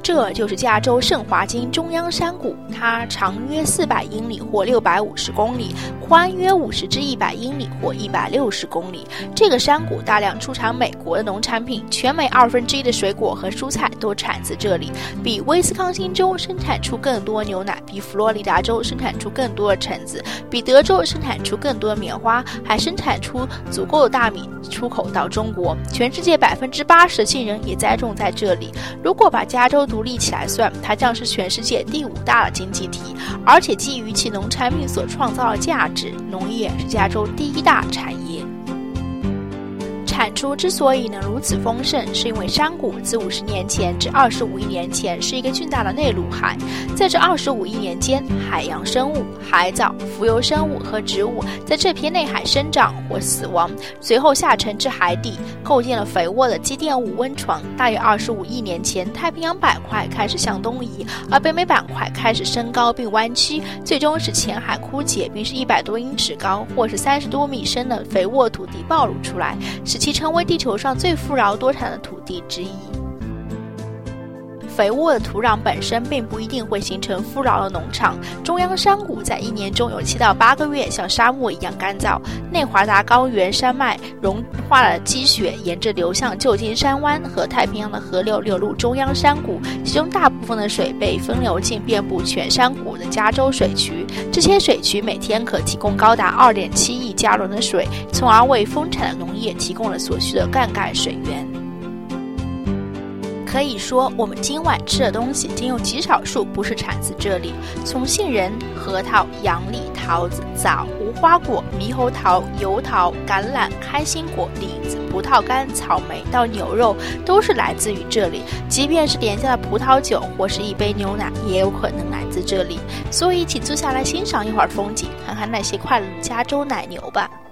这就是加州圣华金中央山谷，它长约400英里或650公里，宽约50至100英里或160公里。这个山谷大量出产美国的农产品，全美1/2的水果和蔬菜都产自这里。比威斯康星州生产出更多牛奶，比佛罗里达州生产出更多的橙子，比德州生产出更多的棉花，还生产出足够的大米出口到中国。全世界80%的杏仁也栽种在这里。如果把加州独立起来算，它将是全世界第5大的经济体，而且基于其农产品所创造的价值，农业是加州第1大产业。产出之所以能如此丰盛，是因为山谷自50年前至25亿年前是一个巨大的内陆海，在这25亿年间，海洋生物、海藻、浮游生物和植物在这片内海生长或死亡，随后下沉至海底，构建了肥沃的积淀物温床。大约25亿年前，太平洋板块开始向东移，而北美板块开始升高并弯曲，最终使浅海枯竭，并使100多英尺高或是30多米深的肥沃土地暴露出来，使其成为地球上最富饶多产的土地之一。肥沃的土壤本身并不一定会形成富饶的农场。中央山谷在1年中有7到8个月像沙漠一样干燥，内华达高原山脉融化了积雪，沿着流向旧金山湾和太平洋的河流流入中央山谷，其中大部分的水被分流进遍布全山谷的加州水渠。这些水渠每天可提供高达2.7亿加仑的水，从而为丰产的农业提供了所需的灌溉水源。可以说，我们今晚吃的东西仅有极少数不是产自这里。从杏仁、核桃、杨梨、桃子、枣、无花果、猕猴桃、油桃、橄榄、开心果、李子、葡萄干、草莓到牛肉，都是来自于这里。即便是廉价的葡萄酒或是一杯牛奶，也有可能来自这里。所以，请坐下来欣赏一会儿风景，看看那些快乐的加州奶牛吧。